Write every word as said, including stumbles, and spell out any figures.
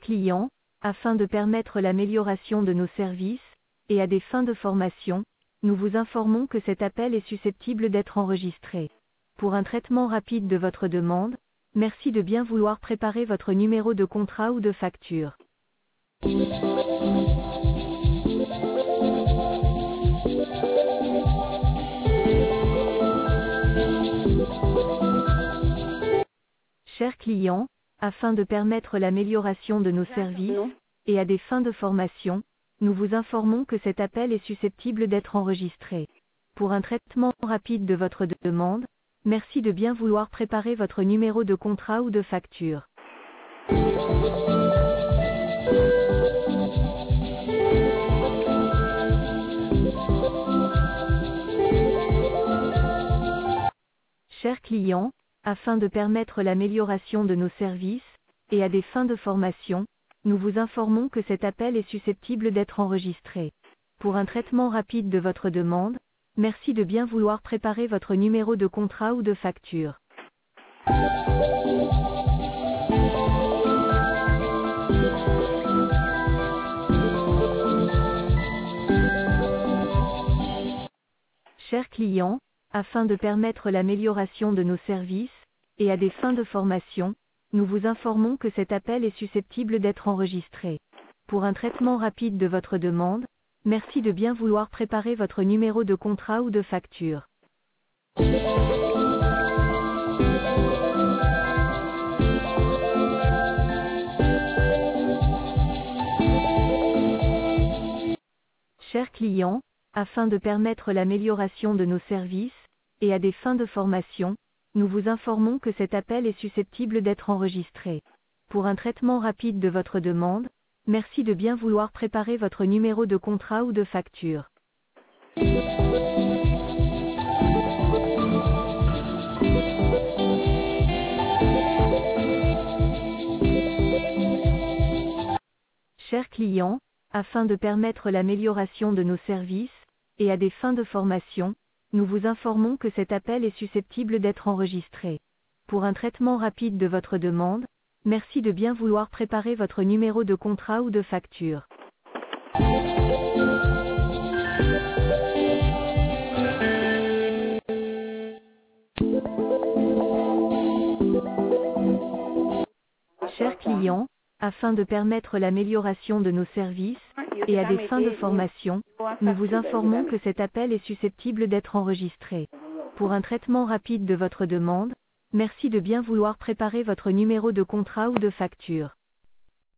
client, afin de permettre l'amélioration de nos services, et à des fins de formation, nous vous informons que cet appel est susceptible d'être enregistré. Pour un traitement rapide de votre demande, merci de bien vouloir préparer votre numéro de contrat ou de facture. Chers clients, afin de permettre l'amélioration de nos services, et à des fins de formation, nous vous informons que cet appel est susceptible d'être enregistré. Pour un traitement rapide de votre demande, merci de bien vouloir préparer votre numéro de contrat ou de facture. Chers clients, afin de permettre l'amélioration de nos services, et à des fins de formation, nous vous informons que cet appel est susceptible d'être enregistré. Pour un traitement rapide de votre demande, merci de bien vouloir préparer votre numéro de contrat ou de facture. Chers clients, afin de permettre l'amélioration de nos services, et à des fins de formation, nous vous informons que cet appel est susceptible d'être enregistré. Pour un traitement rapide de votre demande, merci de bien vouloir préparer votre numéro de contrat ou de facture. Chers clients, afin de permettre l'amélioration de nos services, et à des fins de formation, nous vous informons que cet appel est susceptible d'être enregistré. Pour un traitement rapide de votre demande, merci de bien vouloir préparer votre numéro de contrat ou de facture. Chers clients, afin de permettre l'amélioration de nos services, et à des fins de formation, nous vous informons que cet appel est susceptible d'être enregistré. Pour un traitement rapide de votre demande, merci de bien vouloir préparer votre numéro de contrat ou de facture. Chers clients, afin de permettre l'amélioration de nos services, et à des fins de formation, nous vous informons que cet appel est susceptible d'être enregistré. Pour un traitement rapide de votre demande, merci de bien vouloir préparer votre numéro de contrat ou de facture.